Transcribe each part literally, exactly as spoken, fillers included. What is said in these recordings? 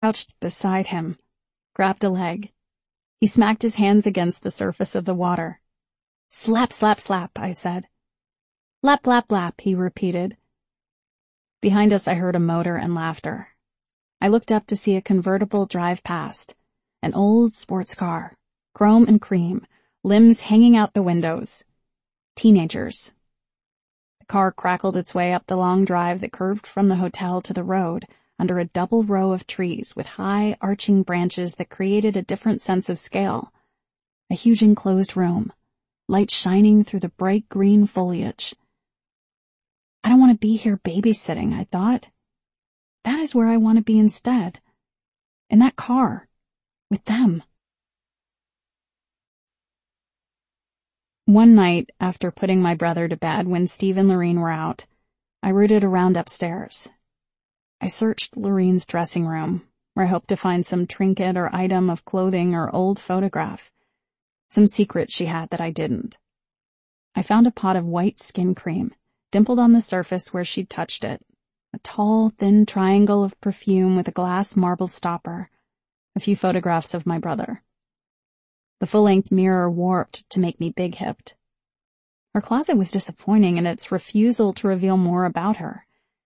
crouched beside him, grabbed a leg. He smacked his hands against the surface of the water. Slap, slap, slap, I said. Lap, lap, lap, he repeated. Behind us I heard a motor and laughter. I looked up to see a convertible drive past, an old sports car, chrome and cream, limbs hanging out the windows. Teenagers. The car crackled its way up the long drive that curved from the hotel to the road under a double row of trees with high, arching branches that created a different sense of scale. A huge enclosed room, light shining through the bright green foliage. I don't want to be here babysitting, I thought. That is where I want to be instead. In that car. With them. One night, after putting my brother to bed when Steve and Lorene were out, I rooted around upstairs. I searched Lorene's dressing room, where I hoped to find some trinket or item of clothing or old photograph. Some secret she had that I didn't. I found a pot of white skin cream, dimpled on the surface where she'd touched it. A tall, thin triangle of perfume with a glass marble stopper. A few photographs of my brother. The full-length mirror warped to make me big-hipped. Her closet was disappointing in its refusal to reveal more about her.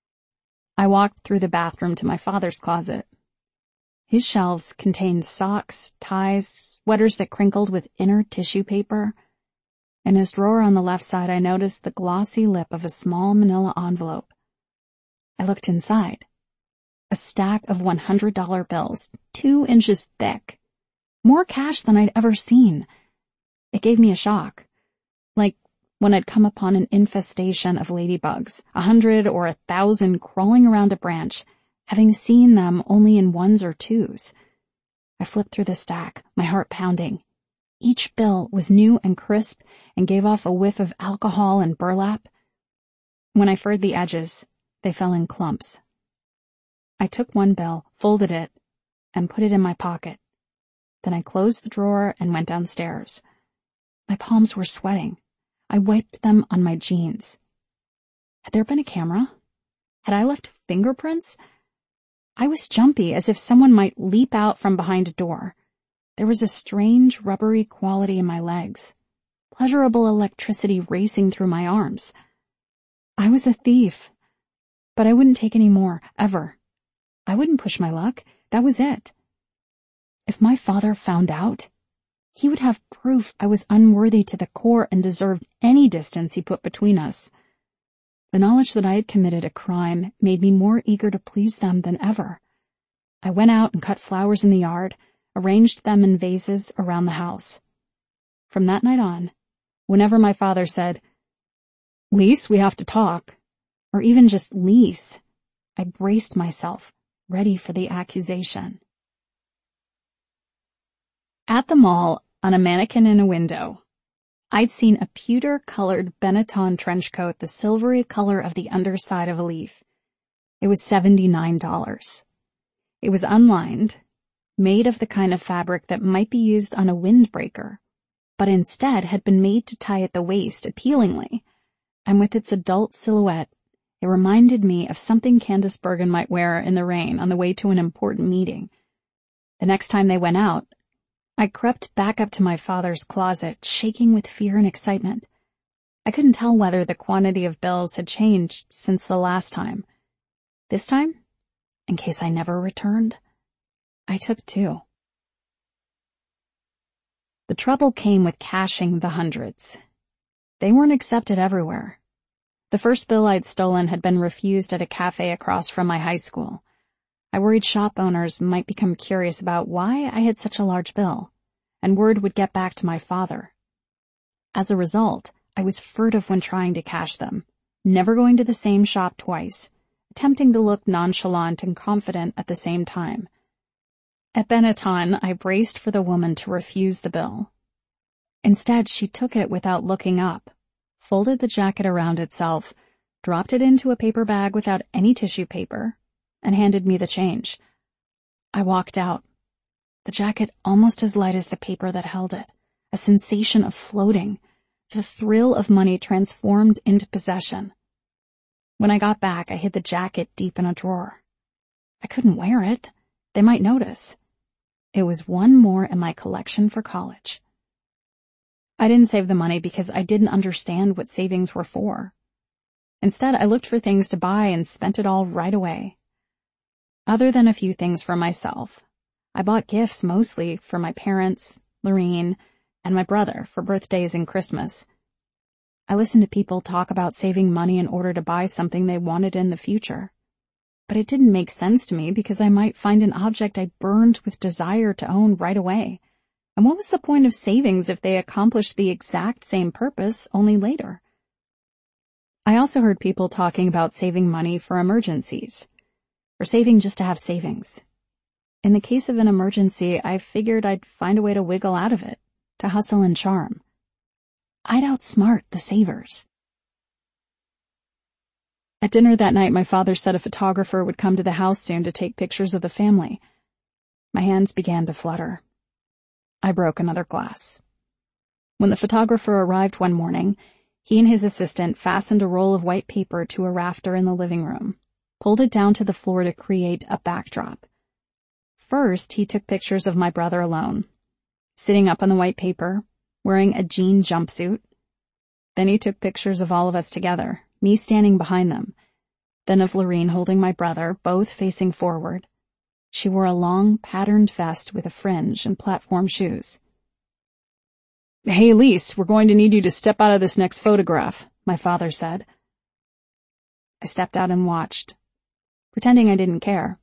I walked through the bathroom to my father's closet. His shelves contained socks, ties, sweaters that crinkled with inner tissue paper. In his drawer on the left side, I noticed the glossy lip of a small manila envelope. I looked inside. A stack of one hundred dollar bills, two inches thick. More cash than I'd ever seen. It gave me a shock. Like when I'd come upon an infestation of ladybugs, a hundred or a thousand crawling around a branch, having seen them only in ones or twos. I flipped through the stack, my heart pounding. Each bill was new and crisp and gave off a whiff of alcohol and burlap. When I furred the edges, they fell in clumps. I took one bill, folded it, and put it in my pocket. Then I closed the drawer and went downstairs. My palms were sweating. I wiped them on my jeans. Had there been a camera? Had I left fingerprints? I was jumpy, as if someone might leap out from behind a door. There was a strange, rubbery quality in my legs. Pleasurable electricity racing through my arms. I was a thief. But I wouldn't take any more, ever. I wouldn't push my luck. That was it. If my father found out, he would have proof I was unworthy to the core and deserved any distance he put between us. The knowledge that I had committed a crime made me more eager to please them than ever. I went out and cut flowers in the yard, arranged them in vases around the house. From that night on, whenever my father said, "Lise, we have to talk," or even just Lise, I braced myself, ready for the accusation. At the mall, on a mannequin in a window, I'd seen a pewter-colored Benetton trench coat the silvery color of the underside of a leaf. It was seventy-nine dollars. It was unlined, made of the kind of fabric that might be used on a windbreaker, but instead had been made to tie at the waist appealingly, and with its adult silhouette, it reminded me of something Candace Bergen might wear in the rain on the way to an important meeting. The next time they went out, I crept back up to my father's closet, shaking with fear and excitement. I couldn't tell whether the quantity of bills had changed since the last time. This time, in case I never returned, I took two. The trouble came with cashing the hundreds. They weren't accepted everywhere. The first bill I'd stolen had been refused at a cafe across from my high school. I worried shop owners might become curious about why I had such a large bill, and word would get back to my father. As a result, I was furtive when trying to cash them, never going to the same shop twice, attempting to look nonchalant and confident at the same time. At Benetton, I braced for the woman to refuse the bill. Instead, she took it without looking up, folded the jacket around itself, dropped it into a paper bag without any tissue paper, and handed me the change. I walked out, the jacket almost as light as the paper that held it, a sensation of floating, the thrill of money transformed into possession. When I got back, I hid the jacket deep in a drawer. I couldn't wear it. They might notice. It was one more in my collection for college. I didn't save the money because I didn't understand what savings were for. Instead, I looked for things to buy and spent it all right away. Other than a few things for myself, I bought gifts mostly for my parents, Lorene, and my brother for birthdays and Christmas. I listened to people talk about saving money in order to buy something they wanted in the future. But it didn't make sense to me because I might find an object I burned with desire to own right away. And what was the point of savings if they accomplished the exact same purpose only later? I also heard people talking about saving money for emergencies, or saving just to have savings. In the case of an emergency, I figured I'd find a way to wiggle out of it, to hustle and charm. I'd outsmart the savers. At dinner that night, my father said a photographer would come to the house soon to take pictures of the family. My hands began to flutter. I broke another glass. When the photographer arrived one morning, he and his assistant fastened a roll of white paper to a rafter in the living room, pulled it down to the floor to create a backdrop. First, he took pictures of my brother alone, sitting up on the white paper, wearing a jean jumpsuit. Then he took pictures of all of us together, me standing behind them, then of Lorene holding my brother, both facing forward. She wore a long, patterned vest with a fringe and platform shoes. "Hey, Elise, we're going to need you to step out of this next photograph," my father said. I stepped out and watched, pretending I didn't care.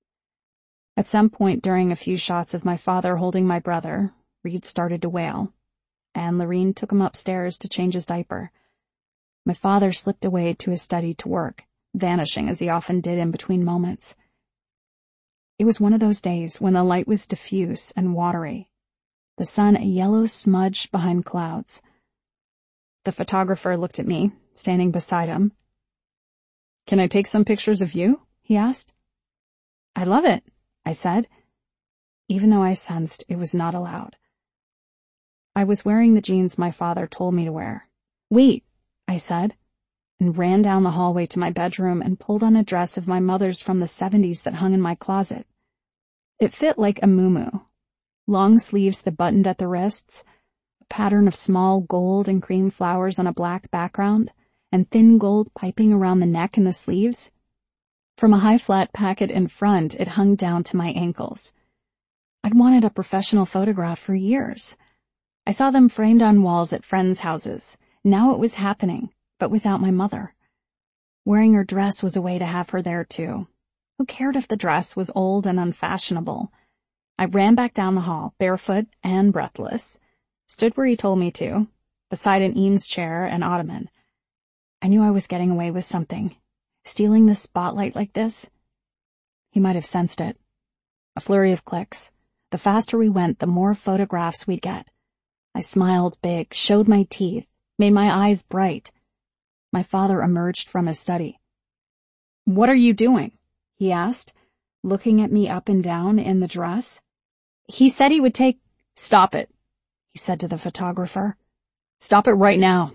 At some point during a few shots of my father holding my brother, Reed started to wail, and Lorene took him upstairs to change his diaper. My father slipped away to his study to work, vanishing as he often did in between moments. It was one of those days when the light was diffuse and watery, the sun a yellow smudge behind clouds. The photographer looked at me, standing beside him. "Can I take some pictures of you?" he asked. "I'd love it," I said, even though I sensed it was not allowed. I was wearing the jeans my father told me to wear. "Wait," I said, and ran down the hallway to my bedroom and pulled on a dress of my mother's from the seventies that hung in my closet. It fit like a muumuu, long sleeves that buttoned at the wrists, a pattern of small gold and cream flowers on a black background, and thin gold piping around the neck and the sleeves. From a high flat packet in front, it hung down to my ankles. I'd wanted a professional photograph for years. I saw them framed on walls at friends' houses. Now it was happening, but without my mother. Wearing her dress was a way to have her there too. Who cared if the dress was old and unfashionable? I ran back down the hall, barefoot and breathless, stood where he told me to, beside an Eames chair and ottoman. I knew I was getting away with something. Stealing the spotlight like this? He might have sensed it. A flurry of clicks. The faster we went, the more photographs we'd get. I smiled big, showed my teeth, made my eyes bright. My father emerged from his study. "What are you doing?" he asked, looking at me up and down in the dress. "He said he would take—" "Stop it," he said to the photographer. "Stop it right now."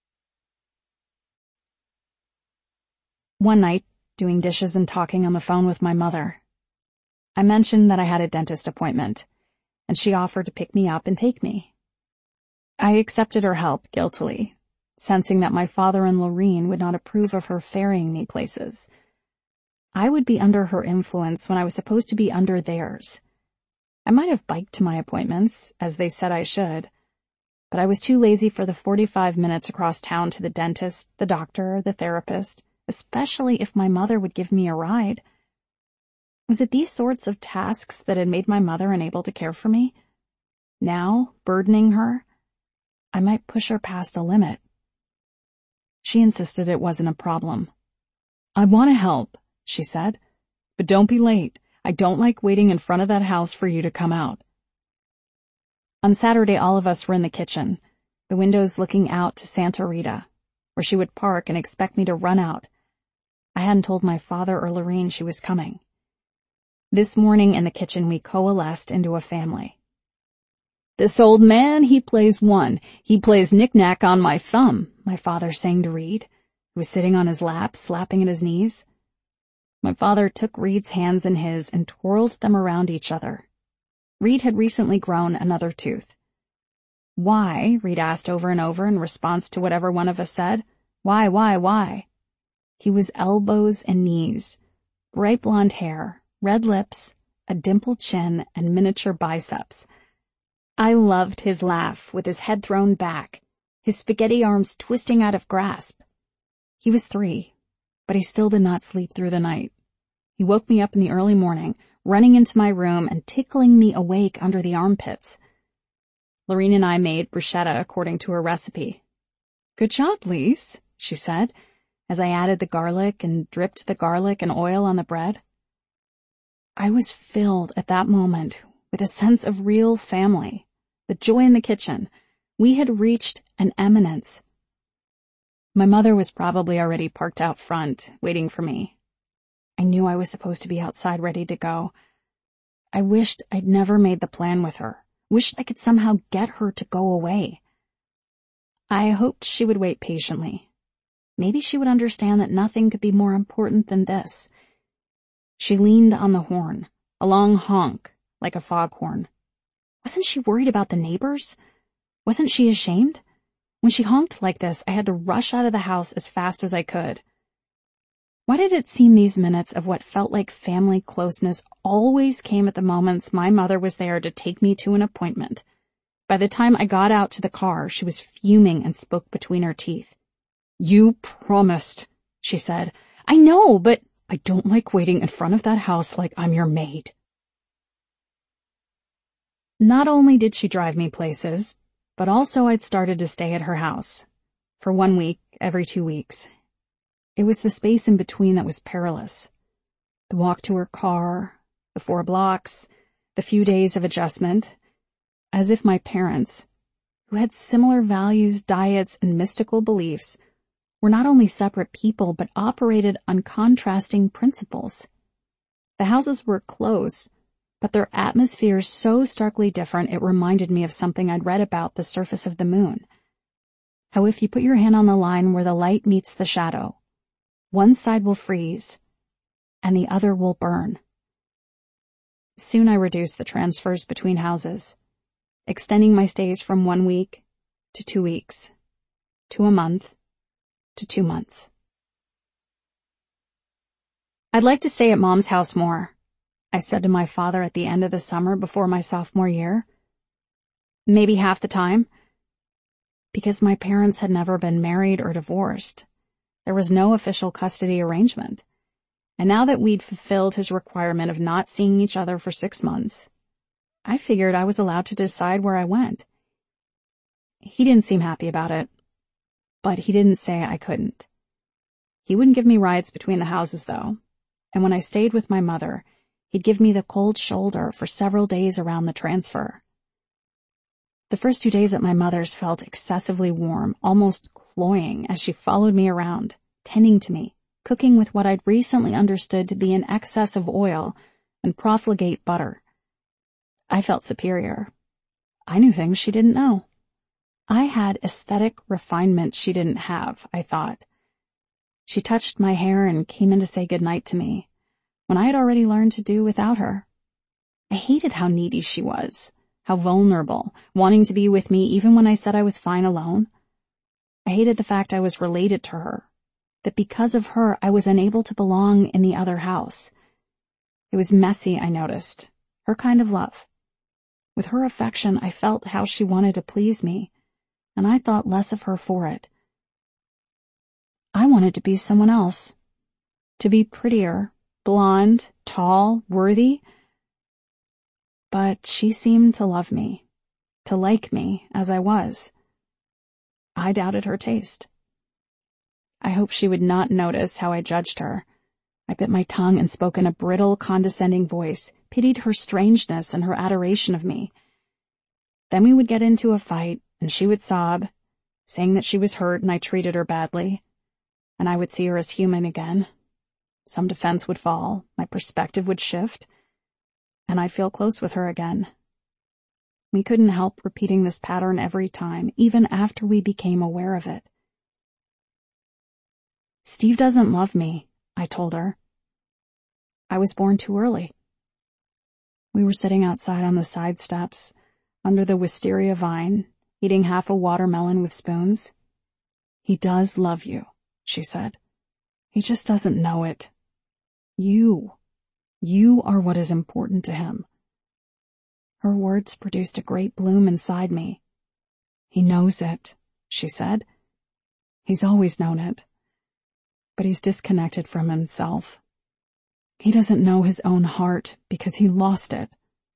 One night, doing dishes and talking on the phone with my mother, I mentioned that I had a dentist appointment, and she offered to pick me up and take me. I accepted her help guiltily, sensing that my father and Lorene would not approve of her ferrying me places. I would be under her influence when I was supposed to be under theirs. I might have biked to my appointments, as they said I should, but I was too lazy for the forty-five minutes across town to the dentist, the doctor, the therapist, especially if my mother would give me a ride. Was it these sorts of tasks that had made my mother unable to care for me? Now, burdening her, I might push her past a limit. She insisted it wasn't a problem. "I want to help," she said, "but don't be late. I don't like waiting in front of that house for you to come out." On Saturday, all of us were in the kitchen, the windows looking out to Santa Rita, where she would park and expect me to run out. I hadn't told my father or Lorene she was coming. This morning in the kitchen we coalesced into a family. "This old man, he plays one. He plays knick-knack on my thumb," my father sang to Reed, who was sitting on his lap, slapping at his knees. My father took Reed's hands in his and twirled them around each other. Reed had recently grown another tooth. "Why?" Reed asked over and over in response to whatever one of us said. "Why, why, why?" He was elbows and knees, bright blonde hair, red lips, a dimpled chin, and miniature biceps. I loved his laugh with his head thrown back, his spaghetti arms twisting out of grasp. He was three, but he still did not sleep through the night. He woke me up in the early morning, running into my room and tickling me awake under the armpits. Lorene and I made bruschetta according to her recipe. "Good job, Lise," she said, as I added the garlic and dripped the garlic and oil on the bread. I was filled at that moment with a sense of real family, the joy in the kitchen. We had reached an eminence. My mother was probably already parked out front, waiting for me. I knew I was supposed to be outside ready to go. I wished I'd never made the plan with her, wished I could somehow get her to go away. I hoped she would wait patiently. Maybe she would understand that nothing could be more important than this. She leaned on the horn, a long honk, like a foghorn. Wasn't she worried about the neighbors? Wasn't she ashamed? When she honked like this, I had to rush out of the house as fast as I could. Why did it seem these minutes of what felt like family closeness always came at the moments my mother was there to take me to an appointment? By the time I got out to the car, she was fuming and spoke between her teeth. "You promised," she said. "I know, but I don't like waiting in front of that house like I'm your maid." Not only did she drive me places, but also I'd started to stay at her house. For one week, every two weeks. It was the space in between that was perilous. The walk to her car, the four blocks, the few days of adjustment. As if my parents, who had similar values, diets, and mystical beliefs, were not only separate people but operated on contrasting principles. The houses were close, but their atmospheres so starkly different it reminded me of something I'd read about the surface of the moon. How if you put your hand on the line where the light meets the shadow, one side will freeze, and the other will burn. Soon I reduced the transfers between houses, extending my stays from one week to two weeks, to a month, to two months. "I'd like to stay at Mom's house more," I said to my father at the end of the summer before my sophomore year. "Maybe half the time." Because my parents had never been married or divorced. There was no official custody arrangement. And now that we'd fulfilled his requirement of not seeing each other for six months, I figured I was allowed to decide where I went. He didn't seem happy about it, but he didn't say I couldn't. He wouldn't give me rides between the houses, though, and when I stayed with my mother, he'd give me the cold shoulder for several days around the transfer. The first two days at my mother's felt excessively warm, almost cloying, as she followed me around, tending to me, cooking with what I'd recently understood to be an excess of oil and profligate butter. I felt superior. I knew things she didn't know. I had aesthetic refinement she didn't have, I thought. She touched my hair and came in to say goodnight to me, when I had already learned to do without her. I hated how needy she was, how vulnerable, wanting to be with me even when I said I was fine alone. I hated the fact I was related to her, that because of her I was unable to belong in the other house. It was messy, I noticed, her kind of love. With her affection, I felt how she wanted to please me, and I thought less of her for it. I wanted to be someone else, to be prettier, blonde, tall, worthy. But she seemed to love me, to like me as I was. I doubted her taste. I hoped she would not notice how I judged her. I bit my tongue and spoke in a brittle, condescending voice, pitied her strangeness and her adoration of me. Then we would get into a fight, and she would sob, saying that she was hurt and I treated her badly. And I would see her as human again. Some defense would fall, my perspective would shift, and I'd feel close with her again. We couldn't help repeating this pattern every time, even after we became aware of it. "Steve doesn't love me," I told her. I was born too early. We were sitting outside on the side steps, under the wisteria vine, eating half a watermelon with spoons. He does love you, she said. He just doesn't know it. You. You are what is important to him. Her words produced a great bloom inside me. He knows it, she said. He's always known it. But he's disconnected from himself. He doesn't know his own heart because he lost it.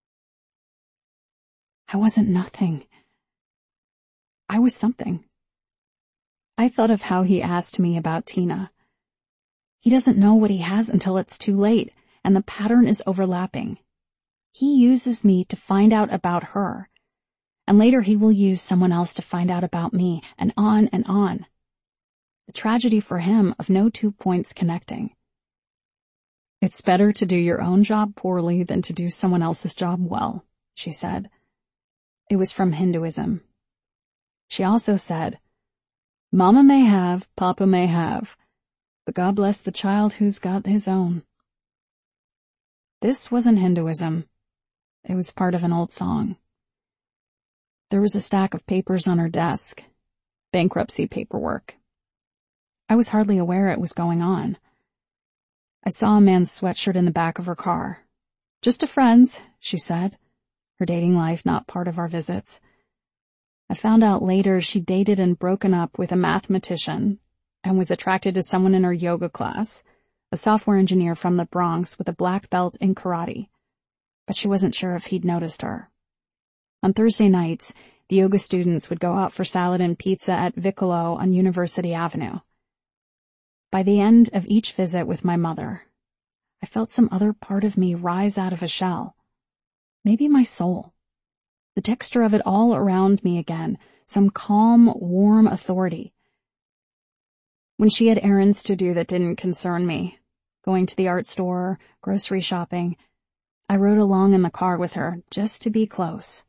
I wasn't nothing. I was something. I thought of how he asked me about Tina. He doesn't know what he has until it's too late, and the pattern is overlapping. He uses me to find out about her, and later he will use someone else to find out about me, and on and on. The tragedy for him of no two points connecting. It's better to do your own job poorly than to do someone else's job well, she said. It was from Hinduism. She also said, Mama may have, Papa may have, but God bless the child who's got his own. This wasn't Hinduism. It was part of an old song. There was a stack of papers on her desk. Bankruptcy paperwork. I was hardly aware it was going on. I saw a man's sweatshirt in the back of her car. Just a friend's, she said, her dating life not part of our visits. I found out later she dated and broken up with a mathematician and was attracted to someone in her yoga class, a software engineer from the Bronx with a black belt in karate. But she wasn't sure if he'd noticed her. On Thursday nights, the yoga students would go out for salad and pizza at Vicolo on University Avenue. By the end of each visit with my mother, I felt some other part of me rise out of a shell. Maybe my soul. The texture of it all around me again, some calm, warm authority. When she had errands to do that didn't concern me, going to the art store, grocery shopping, I rode along in the car with her just to be close.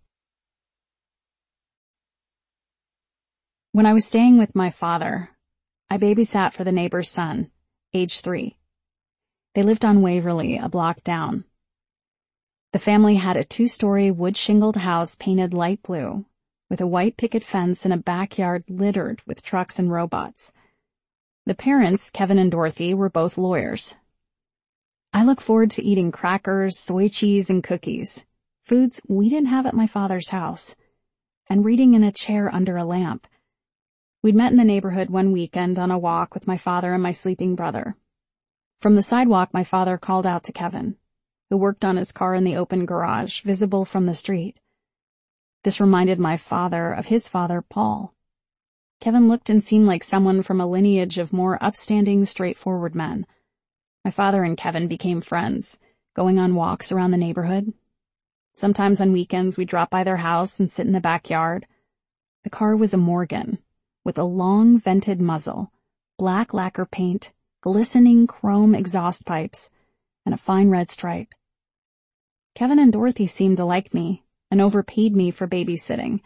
When I was staying with my father, I babysat for the neighbor's son, age three. They lived on Waverly, a block down. The family had a two-story wood-shingled house painted light blue, with a white picket fence and a backyard littered with trucks and robots. The parents, Kevin and Dorothy, were both lawyers. I look forward to eating crackers, soy cheese, and cookies, foods we didn't have at my father's house, and reading in a chair under a lamp. We'd met in the neighborhood one weekend on a walk with my father and my sleeping brother. From the sidewalk, my father called out to Kevin, who worked on his car in the open garage, visible from the street. This reminded my father of his father, Paul. Kevin looked and seemed like someone from a lineage of more upstanding, straightforward men. My father and Kevin became friends, going on walks around the neighborhood. Sometimes on weekends we'd drop by their house and sit in the backyard. The car was a Morgan, with a long vented muzzle, black lacquer paint, glistening chrome exhaust pipes, and a fine red stripe. Kevin and Dorothy seemed to like me and overpaid me for babysitting.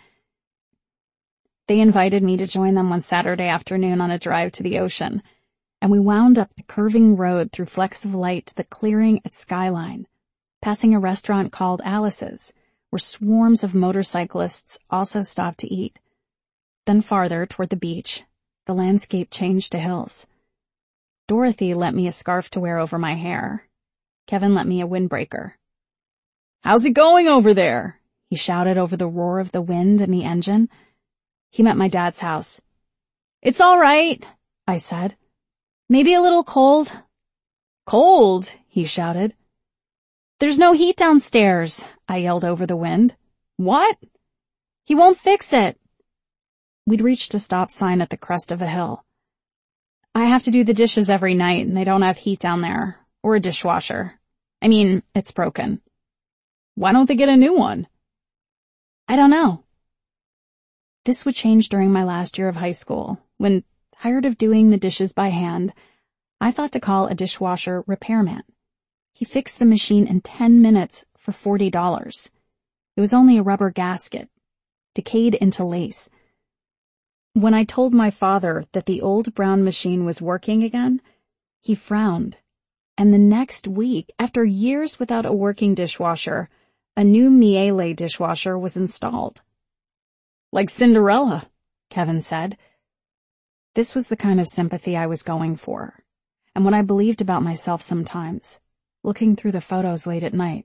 They invited me to join them one Saturday afternoon on a drive to the ocean, and we wound up the curving road through flecks of light to the clearing at Skyline, passing a restaurant called Alice's, where swarms of motorcyclists also stopped to eat. Then farther, toward the beach, the landscape changed to hills. Dorothy lent me a scarf to wear over my hair. Kevin lent me a windbreaker. "How's it going over there?" he shouted over the roar of the wind and the engine. He met my dad's house. "It's all right," I said. "Maybe a little cold." "Cold?" he shouted. "There's no heat downstairs," I yelled over the wind. "What?" "He won't fix it." We'd reached a stop sign at the crest of a hill. "I have to do the dishes every night and they don't have heat down there, or a dishwasher. I mean, it's broken." "Why don't they get a new one?" "I don't know." This would change during my last year of high school, when, tired of doing the dishes by hand, I thought to call a dishwasher repairman. He fixed the machine in ten minutes for forty dollars. It was only a rubber gasket, decayed into lace. When I told my father that the old brown machine was working again, he frowned And the next week, after years without a working dishwasher, a new Miele dishwasher was installed. "Like Cinderella," Kevin said. This was the kind of sympathy I was going for, and what I believed about myself sometimes, looking through the photos late at night.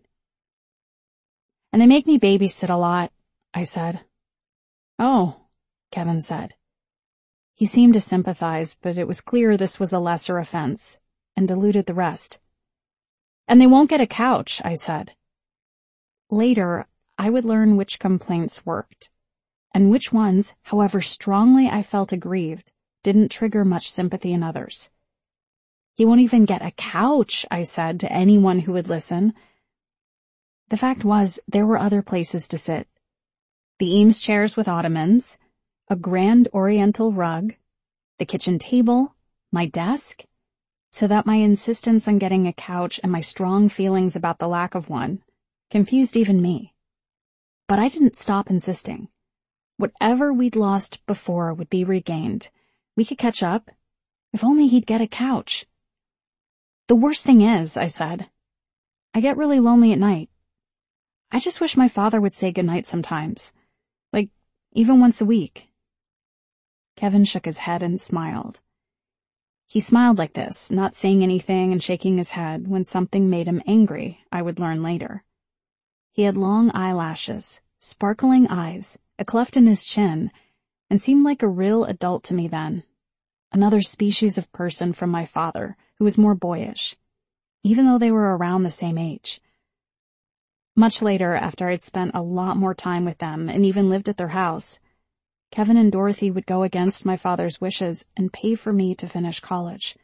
"And they make me babysit a lot," I said. "Oh," Kevin said. He seemed to sympathize, but it was clear this was a lesser offense, and diluted the rest. "And they won't get a couch," I said. Later, I would learn which complaints worked, and which ones, however strongly I felt aggrieved, didn't trigger much sympathy in others. "He won't even get a couch," I said to anyone who would listen. The fact was, there were other places to sit. The Eames chairs with ottomans, a grand oriental rug, the kitchen table, my desk, so that my insistence on getting a couch and my strong feelings about the lack of one confused even me. But I didn't stop insisting. Whatever we'd lost before would be regained. We could catch up. If only he'd get a couch. "The worst thing is," I said, "I get really lonely at night. I just wish my father would say goodnight sometimes. Like, even once a week." Kevin shook his head and smiled. He smiled like this, not saying anything and shaking his head when something made him angry, I would learn later. He had long eyelashes, sparkling eyes, a cleft in his chin, and seemed like a real adult to me then. Another species of person from my father, who was more boyish, even though they were around the same age. Much later, after I'd spent a lot more time with them and even lived at their house, Kevin and Dorothy would go against my father's wishes and pay for me to finish college.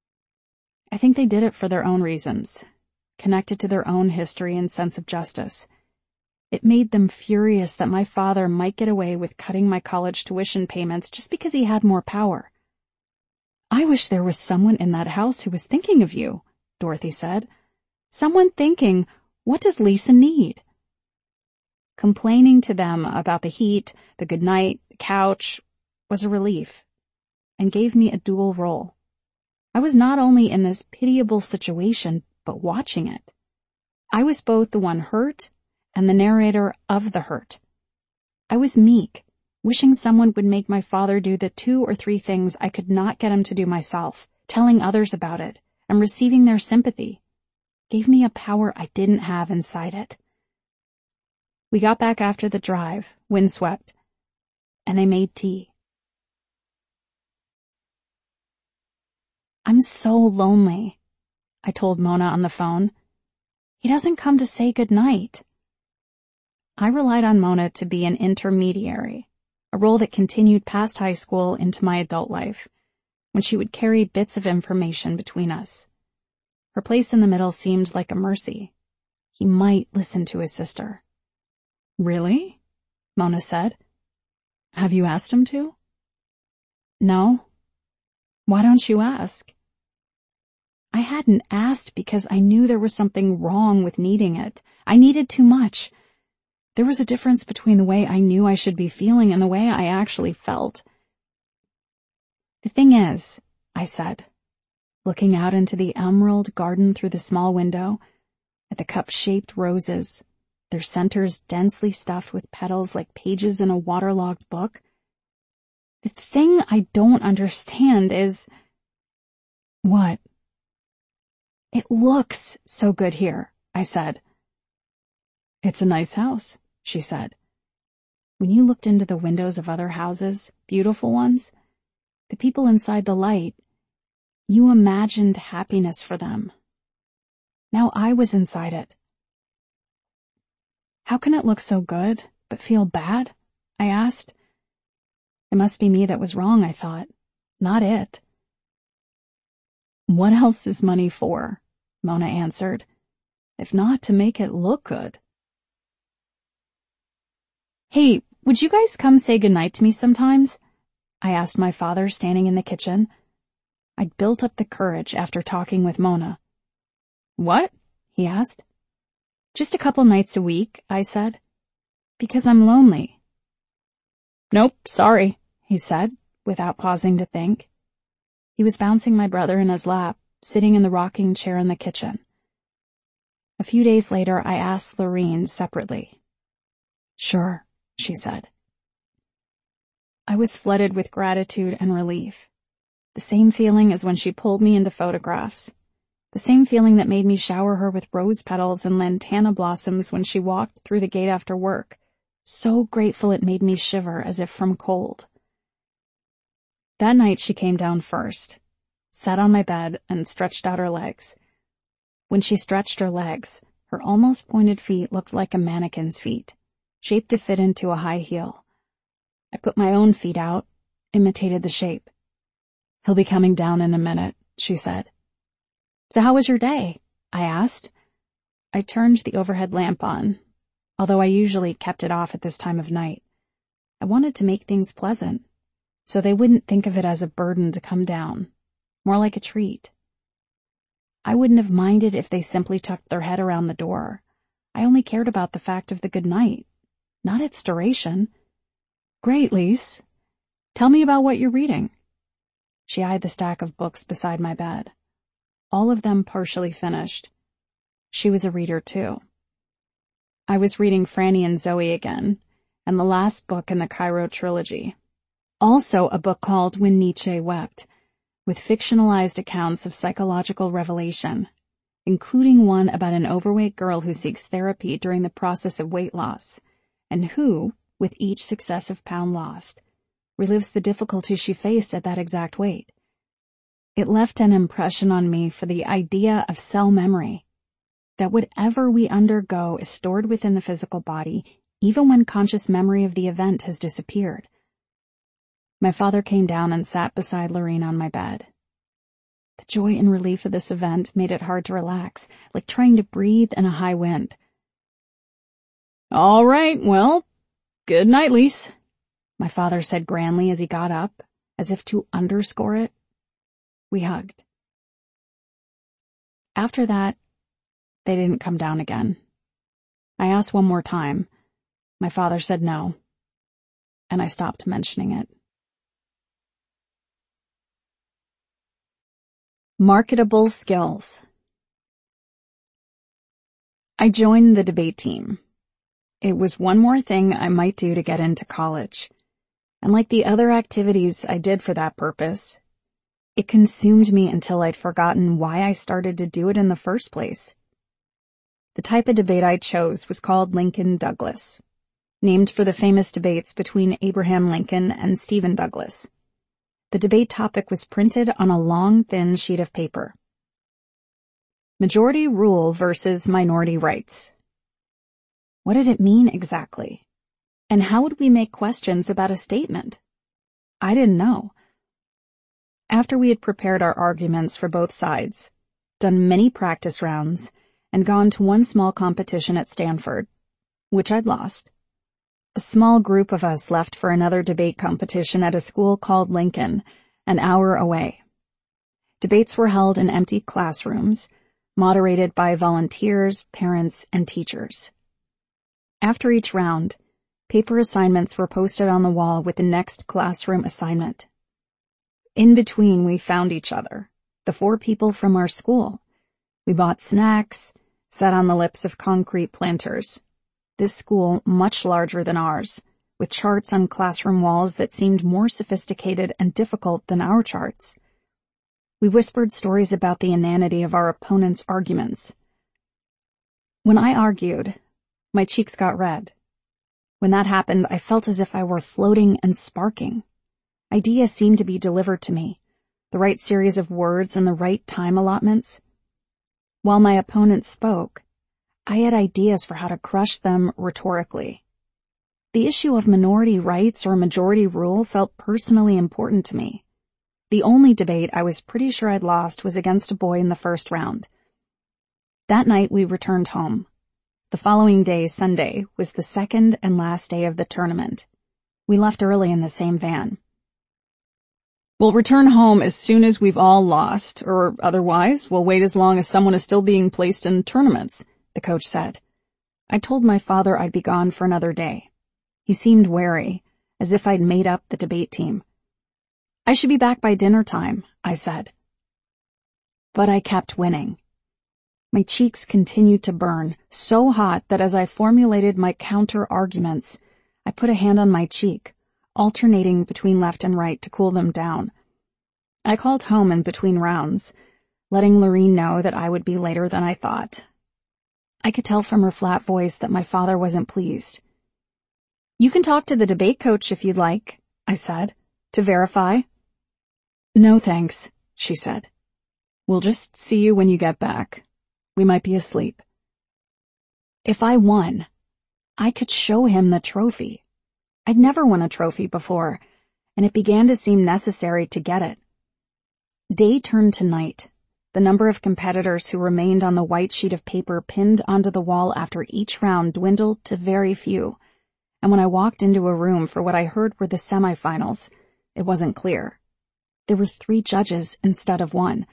I think they did it for their own reasons, connected to their own history and sense of justice. It made them furious that my father might get away with cutting my college tuition payments just because he had more power. "I wish there was someone in that house who was thinking of you," Dorothy said. "Someone thinking, what does Lisa need?" Complaining to them about the heat, the good night, the couch, was a relief, and gave me a dual role. I was not only in this pitiable situation, but watching it. I was both the one hurt and the narrator of the hurt. I was meek, wishing someone would make my father do the two or three things I could not get him to do myself, telling others about it, and receiving their sympathy. Gave me a power I didn't have inside it. We got back after the drive, windswept, and I made tea. "I'm so lonely," I told Mona on the phone. "He doesn't come to say goodnight." I relied on Mona to be an intermediary, a role that continued past high school into my adult life, when she would carry bits of information between us. Her place in the middle seemed like a mercy. He might listen to his sister. "Really?" Mona said. "Have you asked him to?" "No." "Why don't you ask?" I hadn't asked because I knew there was something wrong with needing it. I needed too much. There was a difference between the way I knew I should be feeling and the way I actually felt. "The thing is," I said, looking out into the emerald garden through the small window, at the cup-shaped roses, their centers densely stuffed with petals like pages in a waterlogged book. "The thing I don't understand is—" "What?" "It looks so good here," I said. "It's a nice house," she said. "When you looked into the windows of other houses, beautiful ones, the people inside the light, you imagined happiness for them. Now I was inside it." "How can it look so good, but feel bad?" I asked. It must be me that was wrong, I thought, not it. "What else is money for?" Mona answered. "If not to make it look good." "Hey, would you guys come say goodnight to me sometimes?" I asked my father, standing in the kitchen. I'd built up the courage after talking with Mona. "What?" he asked. "Just a couple nights a week," I said. "Because I'm lonely." "Nope, sorry," he said, without pausing to think. He was bouncing my brother in his lap, sitting in the rocking chair in the kitchen. A few days later, I asked Lorene separately. "Sure," she said. I was flooded with gratitude and relief. The same feeling as when she pulled me into photographs. The same feeling that made me shower her with rose petals and lantana blossoms when she walked through the gate after work. So grateful it made me shiver as if from cold. That night she came down first, sat on my bed, and stretched out her legs. When she stretched her legs, her almost pointed feet looked like a mannequin's feet, shaped to fit into a high heel. I put my own feet out, imitated the shape. "He'll be coming down in a minute," she said. "So how was your day?" I asked. I turned the overhead lamp on, although I usually kept it off at this time of night. I wanted to make things pleasant, so they wouldn't think of it as a burden to come down, more like a treat. I wouldn't have minded if they simply tucked their head around the door. I only cared about the fact of the good night, not its duration. "Great, Lise. Tell me about what you're reading." She eyed the stack of books beside my bed, all of them partially finished. She was a reader too. I was reading Franny and Zoe again, and the last book in the Cairo trilogy. Also a book called When Nietzsche Wept, with fictionalized accounts of psychological revelation, including one about an overweight girl who seeks therapy during the process of weight loss, and who, with each successive pound lost, relives the difficulties she faced at that exact weight. It left an impression on me for the idea of cell memory, that whatever we undergo is stored within the physical body, even when conscious memory of the event has disappeared. My father came down and sat beside Lorene on my bed. The joy and relief of this event made it hard to relax, like trying to breathe in a high wind. "All right, well, good night, Lise," my father said grandly as he got up, as if to underscore it. We hugged. After that, they didn't come down again. I asked one more time. My father said no, and I stopped mentioning it. Marketable skills. I joined the debate team. It was one more thing I might do to get into college. And like the other activities I did for that purpose, it consumed me until I'd forgotten why I started to do it in the first place. The type of debate I chose was called Lincoln Douglas, named for the famous debates between Abraham Lincoln and Stephen Douglas. The debate topic was printed on a long, thin sheet of paper. Majority rule versus minority rights. What did it mean exactly? And how would we make questions about a statement? I didn't know. After we had prepared our arguments for both sides, done many practice rounds, and gone to one small competition at Stanford, which I'd lost, a small group of us left for another debate competition at a school called Lincoln, an hour away. Debates were held in empty classrooms, moderated by volunteers, parents, and teachers. After each round, paper assignments were posted on the wall with the next classroom assignment. In between, we found each other, the four people from our school. We bought snacks, sat on the lips of concrete planters. This school, much larger than ours, with charts on classroom walls that seemed more sophisticated and difficult than our charts. We whispered stories about the inanity of our opponents' arguments. When I argued, my cheeks got red. When that happened, I felt as if I were floating and sparking. Ideas seemed to be delivered to me, the right series of words and the right time allotments. While my opponents spoke, I had ideas for how to crush them rhetorically. The issue of minority rights or majority rule felt personally important to me. The only debate I was pretty sure I'd lost was against a boy in the first round. That night we returned home. The following day, Sunday, was the second and last day of the tournament. We left early in the same van. "We'll return home as soon as we've all lost, or otherwise we'll wait as long as someone is still being placed in tournaments," the coach said. I told my father I'd be gone for another day. He seemed wary, as if I'd made up the debate team. "I should be back by dinner time," I said. But I kept winning. My cheeks continued to burn, so hot that as I formulated my counter-arguments, I put a hand on my cheek, alternating between left and right to cool them down. I called home in between rounds, letting Lorene know that I would be later than I thought. I could tell from her flat voice that my father wasn't pleased. "You can talk to the debate coach if you'd like," I said, "to verify." "No thanks," she said. "We'll just see you when you get back. We might be asleep." If I won, I could show him the trophy. I'd never won a trophy before, and it began to seem necessary to get it. Day turned to night. The number of competitors who remained on the white sheet of paper pinned onto the wall after each round dwindled to very few, and when I walked into a room for what I heard were the semifinals, it wasn't clear. There were three judges instead of one.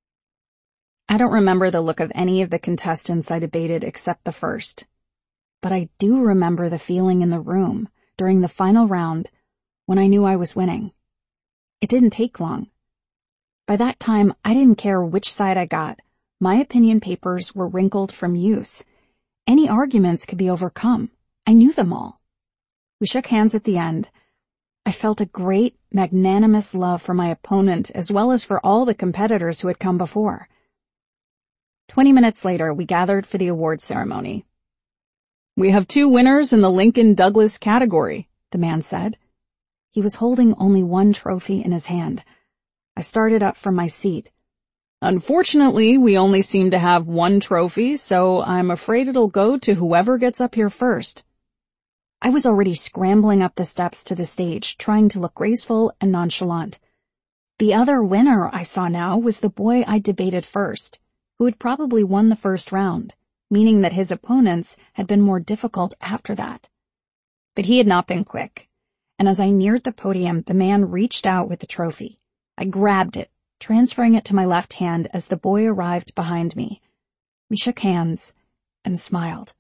I don't remember the look of any of the contestants I debated except the first. But I do remember the feeling in the room during the final round when I knew I was winning. It didn't take long. By that time, I didn't care which side I got. My opinion papers were wrinkled from use. Any arguments could be overcome. I knew them all. We shook hands at the end. I felt a great, magnanimous love for my opponent as well as for all the competitors who had come before. Twenty minutes later, we gathered for the award ceremony. "We have two winners in the Lincoln Douglas category," the man said. He was holding only one trophy in his hand. I started up from my seat. "Unfortunately, we only seem to have one trophy, so I'm afraid it'll go to whoever gets up here first." I was already scrambling up the steps to the stage, trying to look graceful and nonchalant. The other winner I saw now was the boy I debated first, who had probably won the first round, meaning that his opponents had been more difficult after that. But he had not been quick, and as I neared the podium, the man reached out with the trophy. I grabbed it, transferring it to my left hand as the boy arrived behind me. We shook hands and smiled.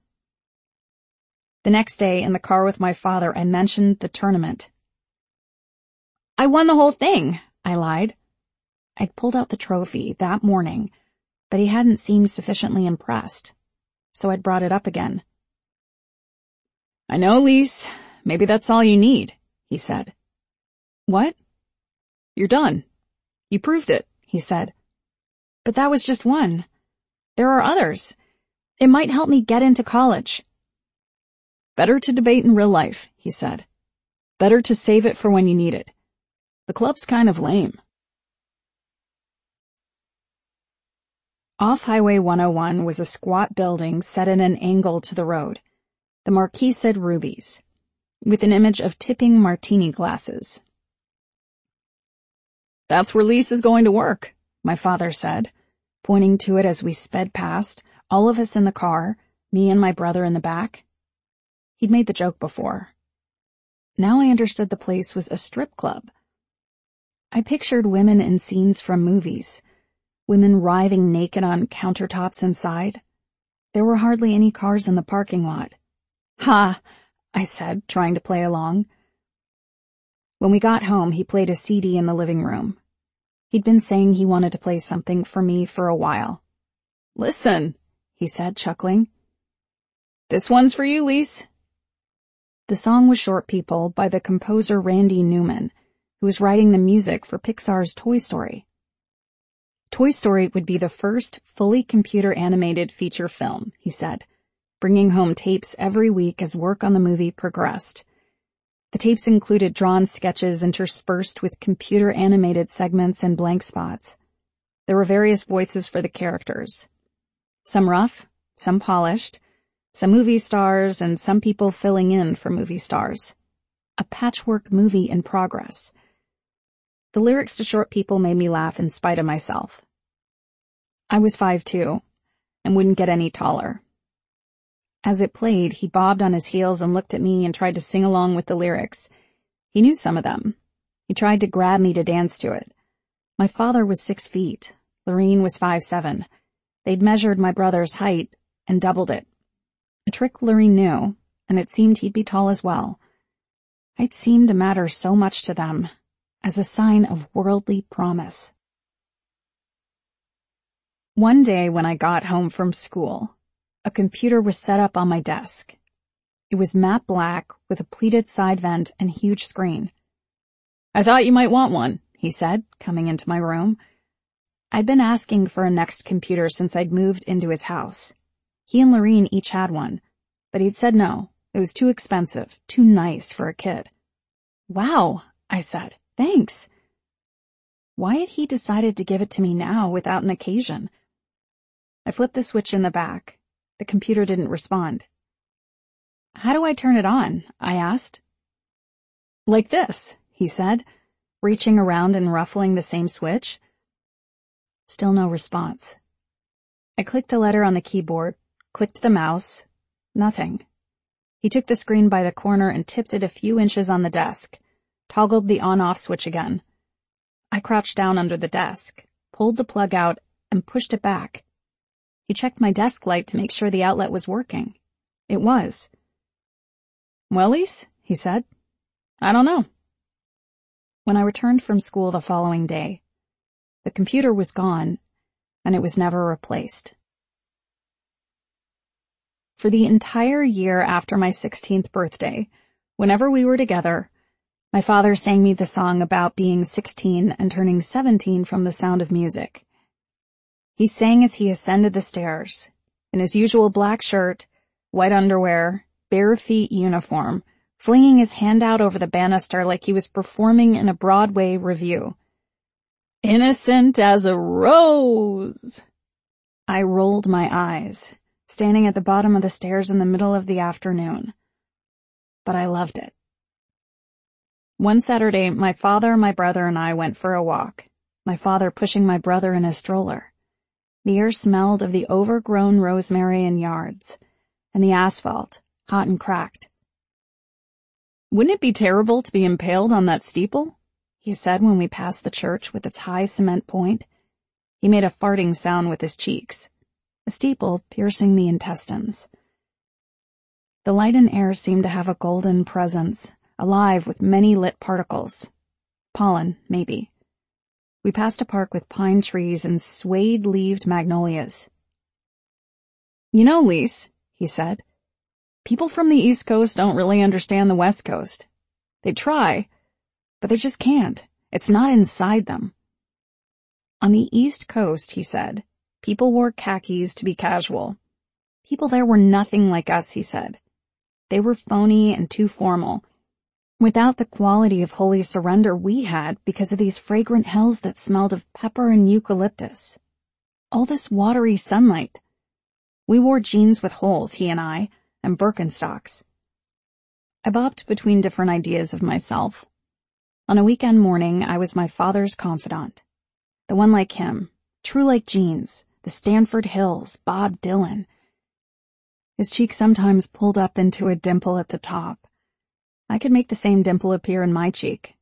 The next day, in the car with my father, I mentioned the tournament. "I won the whole thing," I lied. I'd pulled out the trophy that morning, but he hadn't seemed sufficiently impressed, so I'd brought it up again. "I know, Lise. Maybe that's all you need," he said. "What?" "You're done. You proved it," he said. "But that was just one. There are others. It might help me get into college." "Better to debate in real life," he said. "Better to save it for when you need it. The club's kind of lame." Off Highway one oh one was a squat building set at an angle to the road, the Marquise Rubies, with an image of tipping martini glasses. "That's where Lise is going to work," my father said, pointing to it as we sped past, all of us in the car, me and my brother in the back. He'd made the joke before. Now I understood the place was a strip club. I pictured women in scenes from movies, women writhing naked on countertops inside. There were hardly any cars in the parking lot. "Ha!" I said, trying to play along. When we got home, he played a C D in the living room. He'd been saying he wanted to play something for me for a while. "Listen," he said, chuckling. "This one's for you, Lise." The song was Short People by the composer Randy Newman, who was writing the music for Pixar's Toy Story. Toy Story would be the first fully computer-animated feature film, he said, bringing home tapes every week as work on the movie progressed. The tapes included drawn sketches interspersed with computer-animated segments and blank spots. There were various voices for the characters. Some rough, some polished, some movie stars, and some people filling in for movie stars. A patchwork movie in progress. The lyrics to Short People made me laugh in spite of myself. I was five two, and wouldn't get any taller. As it played, he bobbed on his heels and looked at me and tried to sing along with the lyrics. He knew some of them. He tried to grab me to dance to it. My father was six feet. Lorene was five seven. They'd measured my brother's height and doubled it. A trick Lorene knew, and it seemed he'd be tall as well. I'd seemed to matter so much to them, as a sign of worldly promise. One day when I got home from school, a computer was set up on my desk. It was matte black with a pleated side vent and huge screen. "I thought you might want one," he said, coming into my room. I'd been asking for a Next computer since I'd moved into his house. He and Lorene each had one, but he'd said no. It was too expensive, too nice for a kid. "Wow," I said. "Thanks." Why had he decided to give it to me now without an occasion? I flipped the switch in the back. The computer didn't respond. "How do I turn it on?" I asked. "Like this," he said, reaching around and ruffling the same switch. Still no response. I clicked a letter on the keyboard, clicked the mouse. Nothing. He took the screen by the corner and tipped it a few inches on the desk, toggled the on-off switch again. I crouched down under the desk, pulled the plug out, and pushed it back. He checked my desk light to make sure the outlet was working. It was. "Well, Lise," he said, "I don't know." When I returned from school the following day, the computer was gone, and it was never replaced. For the entire year after my sixteenth birthday, whenever we were together, my father sang me the song about being sixteen and turning seventeen from The Sound of Music. He sang as he ascended the stairs, in his usual black shirt, white underwear, bare feet uniform, flinging his hand out over the banister like he was performing in a Broadway revue. "Innocent as a rose!" I rolled my eyes, standing at the bottom of the stairs in the middle of the afternoon. But I loved it. One Saturday, my father, my brother, and I went for a walk, my father pushing my brother in a stroller. The air smelled of the overgrown rosemary and yards, and the asphalt, hot and cracked. "Wouldn't it be terrible to be impaled on that steeple?" he said when we passed the church with its high cement point. He made a farting sound with his cheeks, a steeple piercing the intestines. The light and air seemed to have a golden presence, alive with many lit particles. Pollen, maybe. We passed a park with pine trees and suede-leaved magnolias. "You know, Lise," he said, "people from the East Coast don't really understand the West Coast. They try, but they just can't. It's not inside them." On the East Coast, he said, people wore khakis to be casual. People there were nothing like us, he said. They were phony and too formal, without the quality of holy surrender we had because of these fragrant hills that smelled of pepper and eucalyptus. All this watery sunlight. We wore jeans with holes, he and I, and Birkenstocks. I bopped between different ideas of myself. On a weekend morning, I was my father's confidant. The one like him, true like jeans, the Stanford Hills, Bob Dylan. His cheek sometimes pulled up into a dimple at the top. I could make the same dimple appear in my cheek.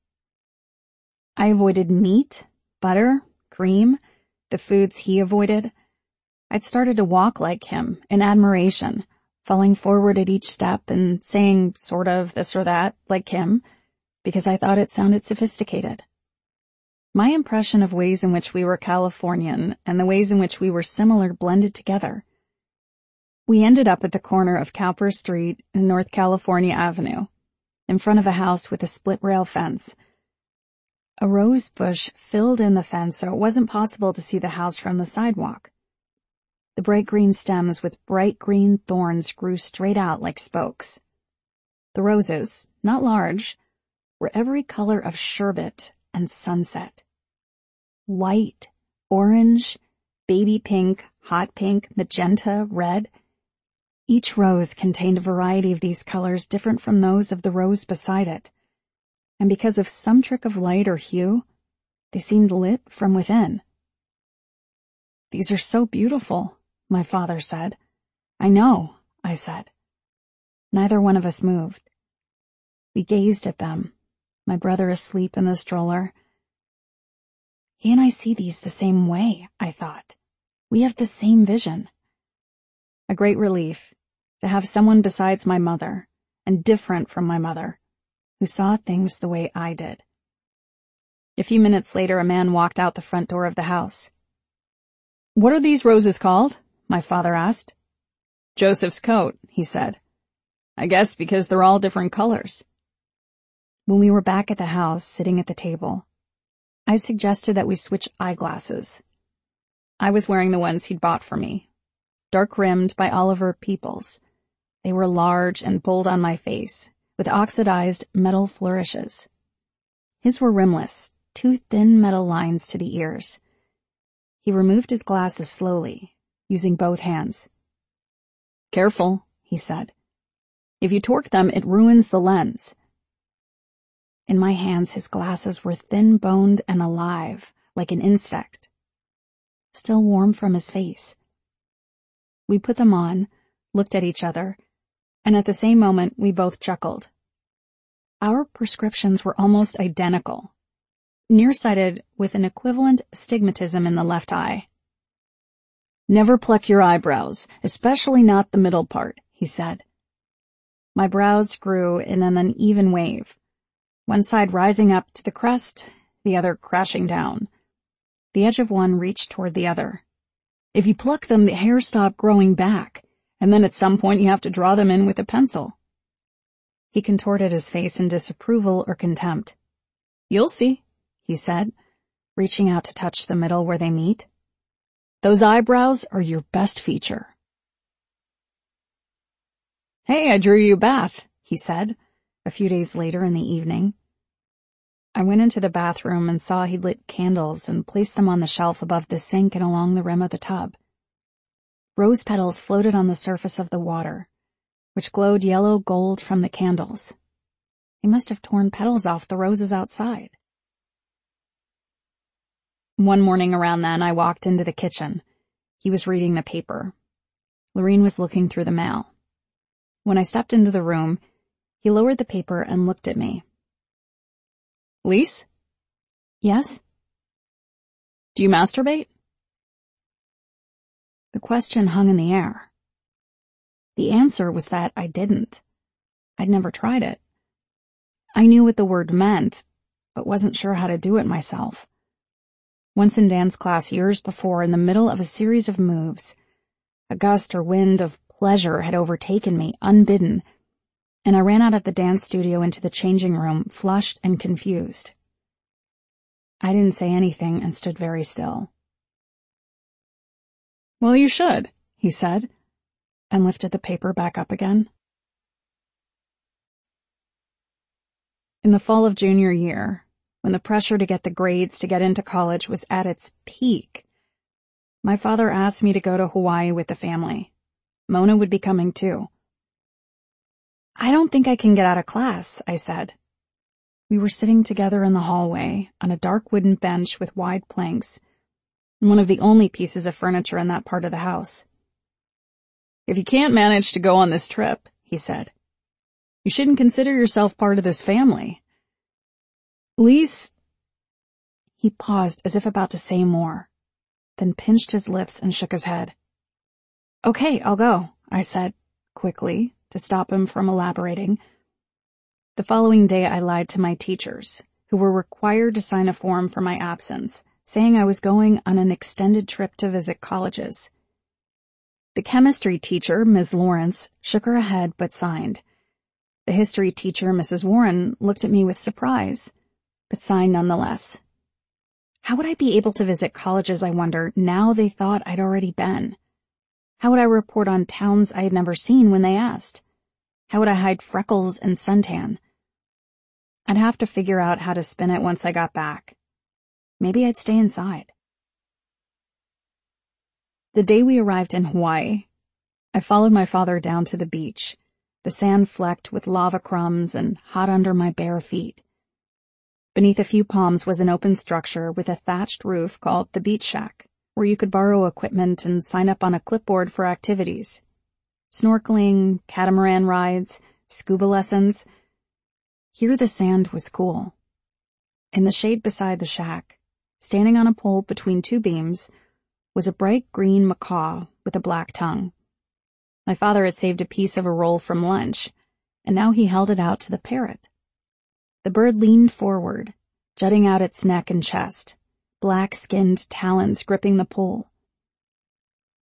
I avoided meat, butter, cream, the foods he avoided. I'd started to walk like him, in admiration, falling forward at each step and saying sort of this or that, like him, because I thought it sounded sophisticated. My impression of ways in which we were Californian and the ways in which we were similar blended together. We ended up at the corner of Cowper Street and North California Avenue, in front of a house with a split-rail fence. A rose bush filled in the fence so it wasn't possible to see the house from the sidewalk. The bright green stems with bright green thorns grew straight out like spokes. The roses, not large, were every color of sherbet and sunset. White, orange, baby pink, hot pink, magenta, red. Each rose contained a variety of these colors different from those of the rose beside it. And because of some trick of light or hue, they seemed lit from within. "These are so beautiful," my father said. "I know," I said. Neither one of us moved. We gazed at them, my brother asleep in the stroller. He and I see these the same way, I thought. We have the same vision. A great relief to have someone besides my mother, and different from my mother, who saw things the way I did. A few minutes later, a man walked out the front door of the house. "What are these roses called?" my father asked. "Joseph's coat," he said. "I guess because they're all different colors." When we were back at the house, sitting at the table, I suggested that we switch eyeglasses. I was wearing the ones he'd bought for me, dark-rimmed by Oliver Peoples. They were large and bold on my face, with oxidized metal flourishes. His were rimless, two thin metal lines to the ears. He removed his glasses slowly, using both hands. "Careful," he said. "If you torque them, it ruins the lens." In my hands, his glasses were thin-boned and alive, like an insect, still warm from his face. We put them on, looked at each other, and at the same moment we both chuckled. Our prescriptions were almost identical, nearsighted with an equivalent astigmatism in the left eye. "Never pluck your eyebrows, especially not the middle part," he said. My brows grew in an uneven wave, one side rising up to the crest, the other crashing down. The edge of one reached toward the other. "If you pluck them, the hairs stop growing back, and then at some point you have to draw them in with a pencil." He contorted his face in disapproval or contempt. "You'll see," he said, reaching out to touch the middle where they meet. "Those eyebrows are your best feature." "Hey, I drew you a bath," he said, a few days later in the evening. I went into the bathroom and saw he'd lit candles and placed them on the shelf above the sink and along the rim of the tub. Rose petals floated on the surface of the water, which glowed yellow gold from the candles. He must have torn petals off the roses outside. One morning around then, I walked into the kitchen. He was reading the paper. Lorene was looking through the mail. When I stepped into the room, he lowered the paper and looked at me. "Lise?" "Yes?" "Do you masturbate?" The question hung in the air. The answer was that I didn't. I'd never tried it. I knew what the word meant, but wasn't sure how to do it myself. Once in dance class years before, in the middle of a series of moves, a gust or wind of pleasure had overtaken me, unbidden, and I ran out of the dance studio into the changing room, flushed and confused. I didn't say anything and stood very still. "Well, you should," he said, and lifted the paper back up again. In the fall of junior year, when the pressure to get the grades to get into college was at its peak, my father asked me to go to Hawaii with the family. Mona would be coming too. "I don't think I can get out of class," I said. We were sitting together in the hallway on a dark wooden bench with wide planks, one of the only pieces of furniture in that part of the house. "If you can't manage to go on this trip," he said, "you shouldn't consider yourself part of this family. Lise—" He paused as if about to say more, then pinched his lips and shook his head. "Okay, I'll go," I said, quickly, to stop him from elaborating. The following day I lied to my teachers, who were required to sign a form for my absence, saying I was going on an extended trip to visit colleges. The chemistry teacher, Miz Lawrence, shook her head but signed. The history teacher, Missus Warren, looked at me with surprise, but signed nonetheless. How would I be able to visit colleges, I wonder, now they thought I'd already been? How would I report on towns I had never seen when they asked? How would I hide freckles and suntan? I'd have to figure out how to spin it once I got back. Maybe I'd stay inside. The day we arrived in Hawaii, I followed my father down to the beach, the sand flecked with lava crumbs and hot under my bare feet. Beneath a few palms was an open structure with a thatched roof called the Beach Shack, where you could borrow equipment and sign up on a clipboard for activities. Snorkeling, catamaran rides, scuba lessons. Here the sand was cool. In the shade beside the shack, standing on a pole between two beams, was a bright green macaw with a black tongue. My father had saved a piece of a roll from lunch, and now he held it out to the parrot. The bird leaned forward, jutting out its neck and chest, black-skinned talons gripping the pole.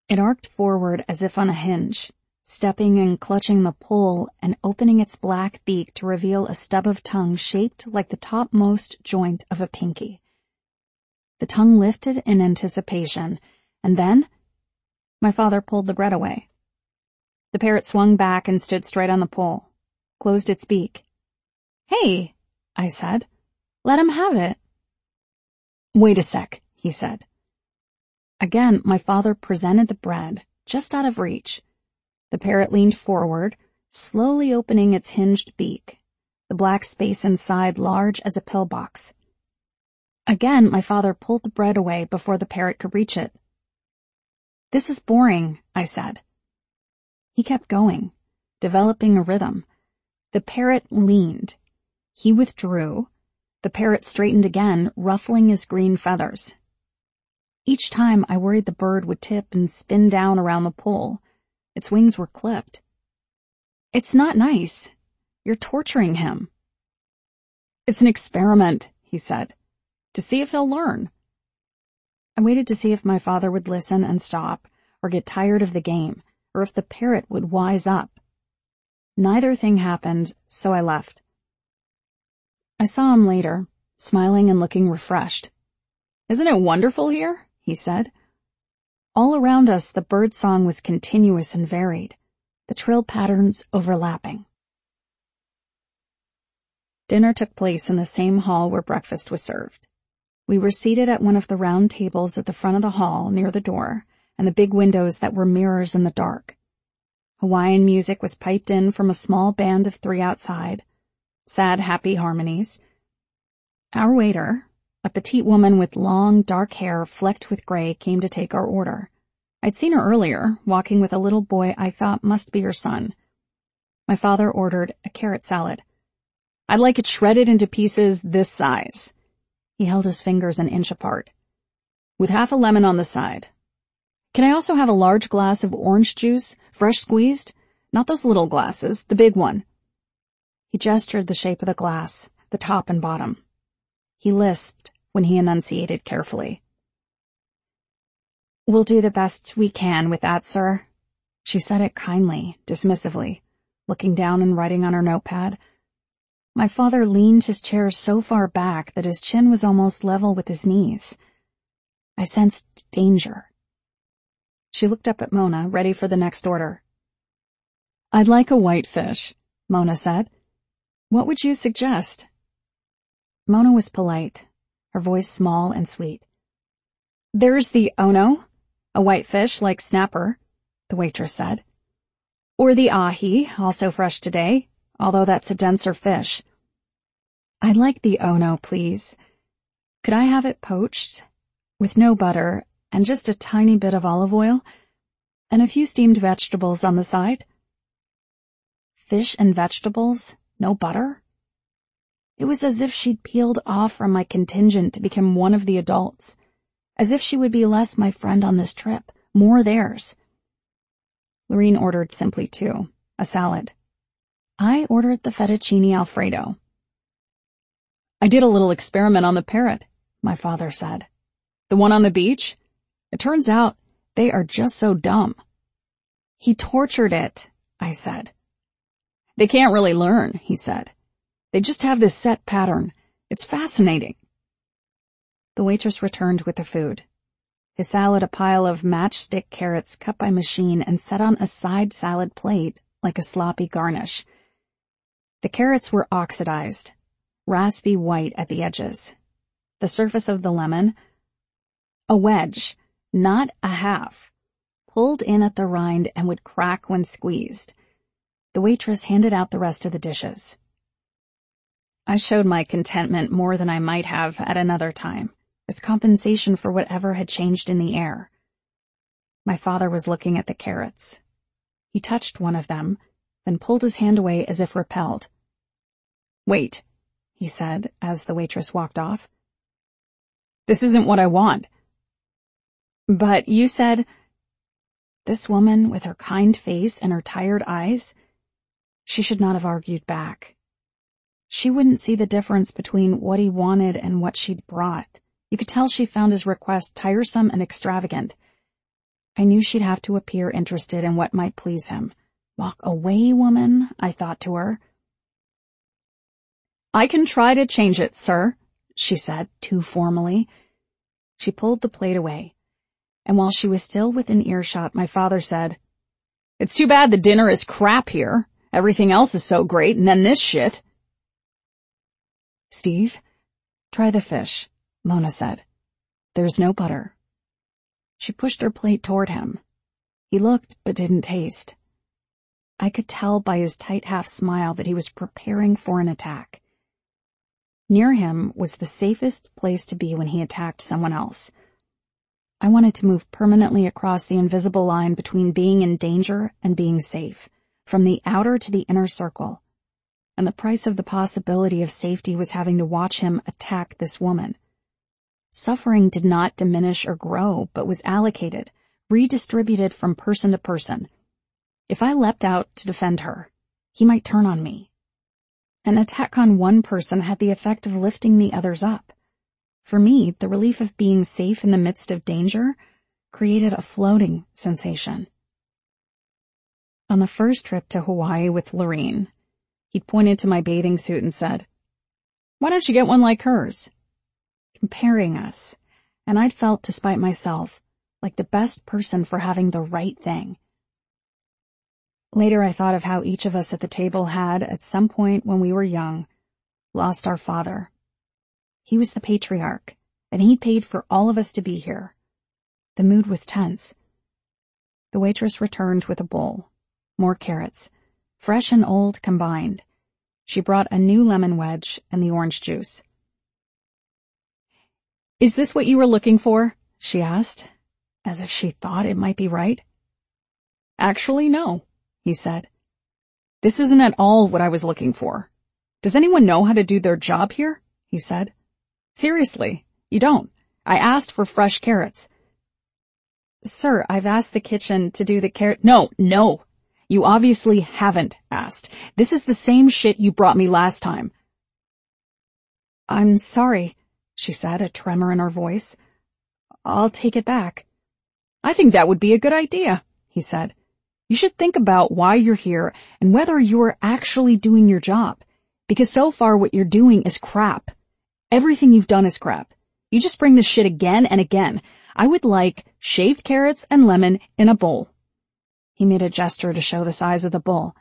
It arced forward as if on a hinge, stepping and clutching the pole and opening its black beak to reveal a stub of tongue shaped like the topmost joint of a pinky. The tongue lifted in anticipation, and then my father pulled the bread away. The parrot swung back and stood straight on the pole, closed its beak. "Hey," I said, "let him have it." "Wait a sec," he said. Again, my father presented the bread, just out of reach. The parrot leaned forward, slowly opening its hinged beak, the black space inside large as a pillbox. Again, my father pulled the bread away before the parrot could reach it. "This is boring," I said. He kept going, developing a rhythm. The parrot leaned. He withdrew. The parrot straightened again, ruffling his green feathers. Each time I worried the bird would tip and spin down around the pole. Its wings were clipped. "It's not nice. You're torturing him." "It's an experiment," he said, "to see if he'll learn." I waited to see if my father would listen and stop, or get tired of the game, or if the parrot would wise up. Neither thing happened, so I left. I saw him later, smiling and looking refreshed. "Isn't it wonderful here?" he said. All around us, the bird song was continuous and varied, the trill patterns overlapping. Dinner took place in the same hall where breakfast was served. We were seated at one of the round tables at the front of the hall near the door and the big windows that were mirrors in the dark. Hawaiian music was piped in from a small band of three outside, sad, happy harmonies. Our waiter, a petite woman with long, dark hair flecked with gray, came to take our order. I'd seen her earlier, walking with a little boy I thought must be her son. My father ordered a carrot salad. "I'd like it shredded into pieces this size." He held his fingers an inch apart. "With half a lemon on the side. Can I also have a large glass of orange juice, fresh squeezed? Not those little glasses, the big one." He gestured the shape of the glass, the top and bottom. He lisped when he enunciated carefully. "We'll do the best we can with that, sir." She said it kindly, dismissively, looking down and writing on her notepad. My father leaned his chair so far back that his chin was almost level with his knees. I sensed danger. She looked up at Mona, ready for the next order. "I'd like a whitefish," Mona said. "What would you suggest?" Mona was polite, her voice small and sweet. "There's the ono, a whitefish like snapper," the waitress said. "Or the ahi, also fresh today, although that's a denser fish." "I'd like the ono, please. Could I have it poached, with no butter, and just a tiny bit of olive oil, and a few steamed vegetables on the side?" Fish and vegetables, no butter? It was as if she'd peeled off from my contingent to become one of the adults, as if she would be less my friend on this trip, more theirs. Lorene ordered simply too, a salad. I ordered the fettuccine alfredo. "I did a little experiment on the parrot," my father said. "The one on the beach? It turns out they are just so dumb." "He tortured it," I said. "They can't really learn," he said. "They just have this set pattern. It's fascinating." The waitress returned with the food. His salad a pile of matchstick carrots cut by machine and set on a side salad plate like a sloppy garnish. The carrots were oxidized, raspy white at the edges. The surface of the lemon, a wedge, not a half, pulled in at the rind and would crack when squeezed. The waitress handed out the rest of the dishes. I showed my contentment more than I might have at another time, as compensation for whatever had changed in the air. My father was looking at the carrots. He touched one of them, then pulled his hand away as if repelled. "Wait," he said as the waitress walked off. "This isn't what I want." "But you said—" This woman, with her kind face and her tired eyes, she should not have argued back. She wouldn't see the difference between what he wanted and what she'd brought. You could tell she found his request tiresome and extravagant. I knew she'd have to appear interested in what might please him. Walk away, woman, I thought to her. I can try to change it, sir, she said, too formally. She pulled the plate away, and while she was still within earshot, my father said, It's too bad the dinner is crap here. Everything else is so great, and then this shit. Steve, try the fish, Mona said. There's no butter. She pushed her plate toward him. He looked but didn't taste. I could tell by his tight half-smile that he was preparing for an attack. Near him was the safest place to be when he attacked someone else. I wanted to move permanently across the invisible line between being in danger and being safe, from the outer to the inner circle. And the price of the possibility of safety was having to watch him attack this woman. Suffering did not diminish or grow, but was allocated, redistributed from person to person. If I leapt out to defend her, he might turn on me. An attack on one person had the effect of lifting the others up. For me, the relief of being safe in the midst of danger created a floating sensation. On the first trip to Hawaii with Lorene, he'd pointed to my bathing suit and said, Why don't you get one like hers? Comparing us, and I'd felt, despite myself, like the best person for having the right thing. Later I thought of how each of us at the table had, at some point when we were young, lost our father. He was the patriarch, and he'd paid for all of us to be here. The mood was tense. The waitress returned with a bowl. More carrots, fresh and old combined. She brought a new lemon wedge and the orange juice. Is this what you were looking for? She asked, as if she thought it might be right. Actually, no, he said. This isn't at all what I was looking for. Does anyone know how to do their job here? He said. Seriously, you don't. I asked for fresh carrots. Sir, I've asked the kitchen to do the carrot. No, no. You obviously haven't asked. This is the same shit you brought me last time. I'm sorry, she said, a tremor in her voice. I'll take it back. I think that would be a good idea, he said. You should think about why you're here and whether you're actually doing your job. Because so far what you're doing is crap. Everything you've done is crap. You just bring this shit again and again. I would like shaved carrots and lemon in a bowl. He made a gesture to show the size of the bowl.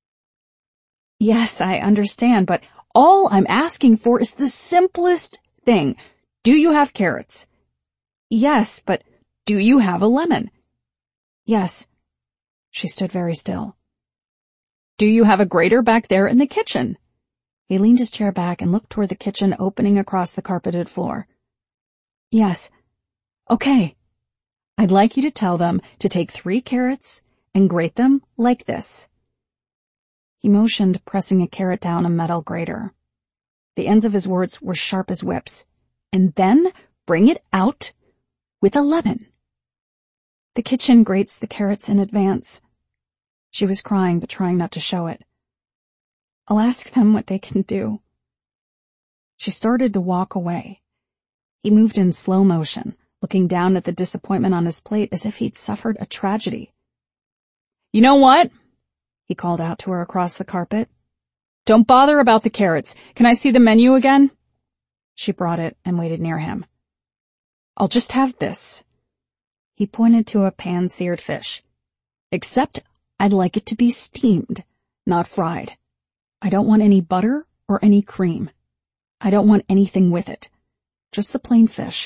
Yes, I understand, but all I'm asking for is the simplest thing. Do you have carrots? Yes, but do you have a lemon? Yes. She stood very still. Do you have a grater back there in the kitchen? He leaned his chair back and looked toward the kitchen opening across the carpeted floor. Yes. Okay. I'd like you to tell them to take three carrots and grate them like this. He motioned, pressing a carrot down a metal grater. The ends of his words were sharp as whips. And then bring it out with a lemon. The kitchen grates the carrots in advance. She was crying, but trying not to show it. I'll ask them what they can do. She started to walk away. He moved in slow motion, looking down at the disappointment on his plate as if he'd suffered a tragedy. You know what? He called out to her across the carpet. Don't bother about the carrots. Can I see the menu again? She brought it and waited near him. I'll just have this. He pointed to a pan-seared fish. Except I'd like it to be steamed, not fried. I don't want any butter or any cream. I don't want anything with it. Just the plain fish.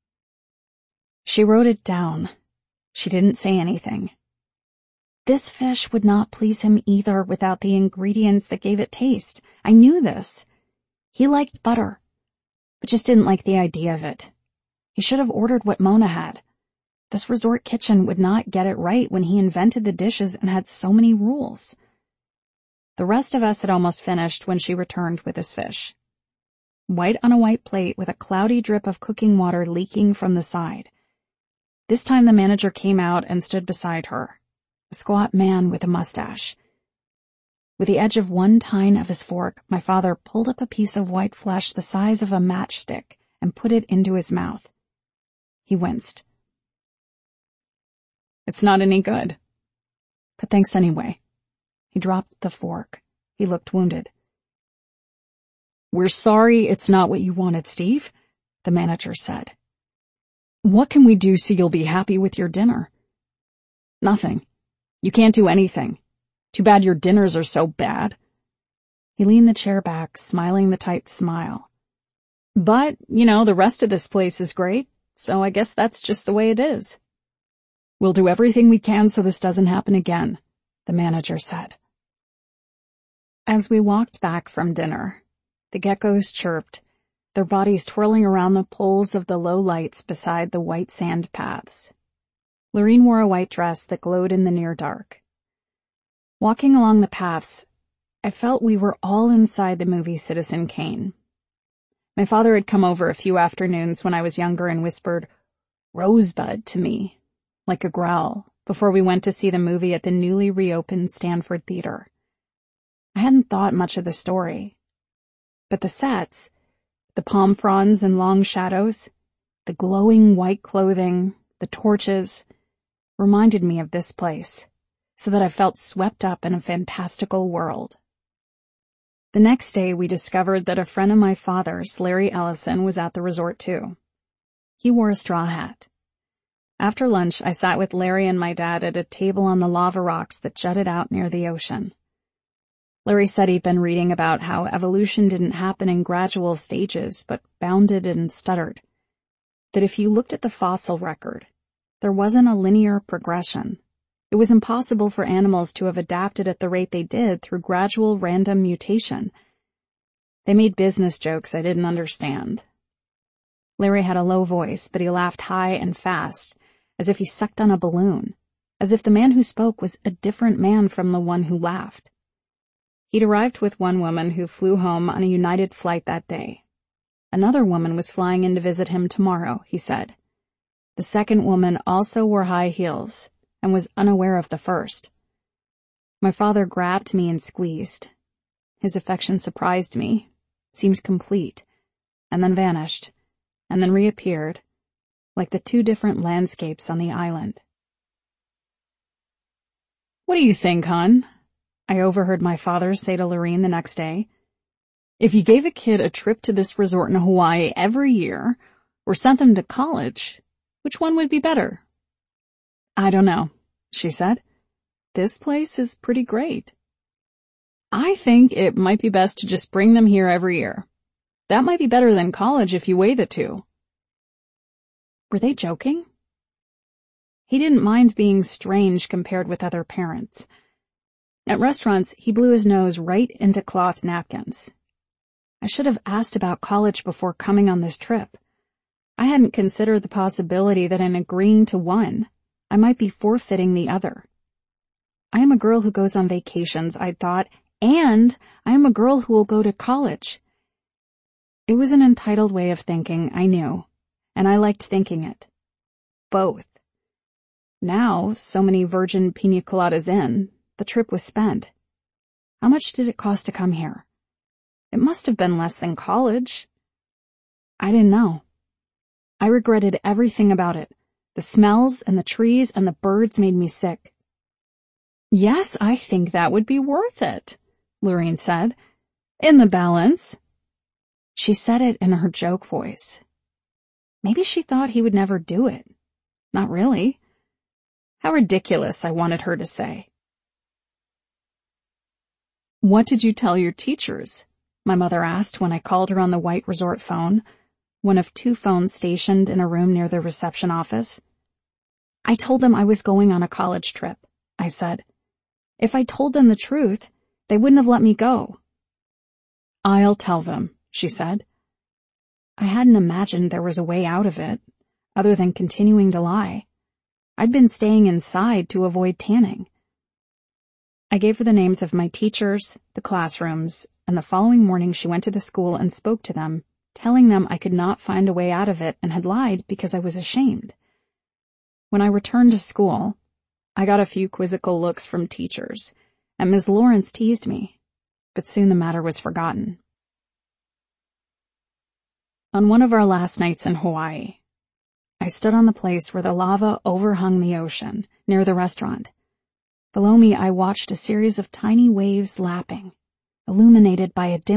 She wrote it down. She didn't say anything. This fish would not please him either without the ingredients that gave it taste. I knew this. He liked butter, but just didn't like the idea of it. He should have ordered what Mona had. This resort kitchen would not get it right when he invented the dishes and had so many rules. The rest of us had almost finished when she returned with his fish. White on a white plate with a cloudy drip of cooking water leaking from the side. This time the manager came out and stood beside her, a squat man with a mustache. With the edge of one tine of his fork, my father pulled up a piece of white flesh the size of a matchstick and put it into his mouth. He winced. It's not any good. But thanks anyway. He dropped the fork. He looked wounded. We're sorry it's not what you wanted, Steve, the manager said. What can we do so you'll be happy with your dinner? Nothing. You can't do anything. Too bad your dinners are so bad. He leaned the chair back, smiling the tight smile. But, you know, the rest of this place is great, so I guess that's just the way it is. We'll do everything we can so this doesn't happen again, the manager said. As we walked back from dinner, the geckos chirped, their bodies twirling around the poles of the low lights beside the white sand paths. Lorene wore a white dress that glowed in the near dark. Walking along the paths, I felt we were all inside the movie Citizen Kane. My father had come over a few afternoons when I was younger and whispered, "Rosebud," to me, like a growl, before we went to see the movie at the newly reopened Stanford Theater. I hadn't thought much of the story, but the sets, the palm fronds and long shadows, the glowing white clothing, the torches, reminded me of this place, so that I felt swept up in a fantastical world. The next day we discovered that a friend of my father's, Larry Ellison, was at the resort too. He wore a straw hat. After lunch, I sat with Larry and my dad at a table on the lava rocks that jutted out near the ocean. Larry said he'd been reading about how evolution didn't happen in gradual stages, but bounded and stuttered. That if you looked at the fossil record, there wasn't a linear progression. It was impossible for animals to have adapted at the rate they did through gradual random mutation. They made business jokes I didn't understand. Larry had a low voice, but he laughed high and fast, as if he sucked on a balloon, as if the man who spoke was a different man from the one who laughed. He'd arrived with one woman who flew home on a United flight that day. Another woman was flying in to visit him tomorrow, he said. The second woman also wore high heels and was unaware of the first. My father grabbed me and squeezed. His affection surprised me, seemed complete, and then vanished, and then reappeared, like the two different landscapes on the island. What do you think, hon? I overheard my father say to Lorene the next day. If you gave a kid a trip to this resort in Hawaii every year, or sent them to college, which one would be better? I don't know, she said. This place is pretty great. I think it might be best to just bring them here every year. That might be better than college if you weigh the two. Were they joking? He didn't mind being strange compared with other parents. At restaurants, he blew his nose right into cloth napkins. I should have asked about college before coming on this trip. I hadn't considered the possibility that in agreeing to one, I might be forfeiting the other. I am a girl who goes on vacations, I'd thought, and I am a girl who will go to college. It was an entitled way of thinking, I knew, and I liked thinking it. Both. Now, so many virgin pina coladas in, the trip was spent. How much did it cost to come here? It must have been less than college. I didn't know. I regretted everything about it. The smells and the trees and the birds made me sick. Yes, I think that would be worth it, Lorene said. In the balance. She said it in her joke voice. Maybe she thought he would never do it. Not really. How ridiculous, I wanted her to say. What did you tell your teachers? My mother asked when I called her on the white resort phone, one of two phones stationed in a room near the reception office. I told them I was going on a college trip, I said. If I told them the truth, they wouldn't have let me go. I'll tell them, she said. I hadn't imagined there was a way out of it, other than continuing to lie. I'd been staying inside to avoid tanning. I gave her the names of my teachers, the classrooms, and the following morning she went to the school and spoke to them, telling them I could not find a way out of it and had lied because I was ashamed. When I returned to school, I got a few quizzical looks from teachers, and Miz Lawrence teased me, but soon the matter was forgotten. On one of our last nights in Hawaii, I stood on the place where the lava overhung the ocean, near the restaurant. Below me I watched a series of tiny waves lapping, illuminated by a dim